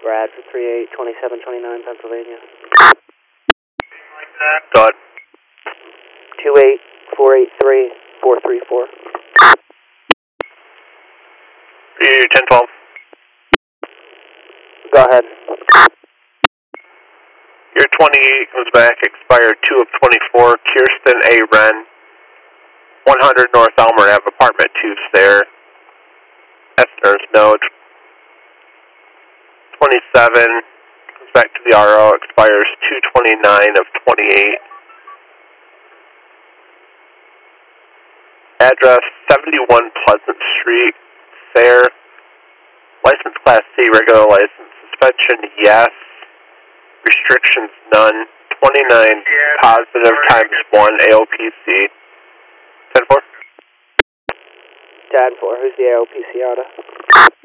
Brad for 382729 Pennsylvania. Dot. 28483-434. You 1012. Go ahead. Your 28 comes back, expired 2 of 24, Kirsten A. Wren, 100 North Elmer Ave, apartment 2 there. Estner's note. 27 comes back to the RO, expires 229 of 28. Address 71 Pleasant Street, Sayre. License Class C, regular license. Suspension, yes. Restrictions, none. 29 positive times 1 AOPC. 10-4. 10-4, who's the AOPC out of?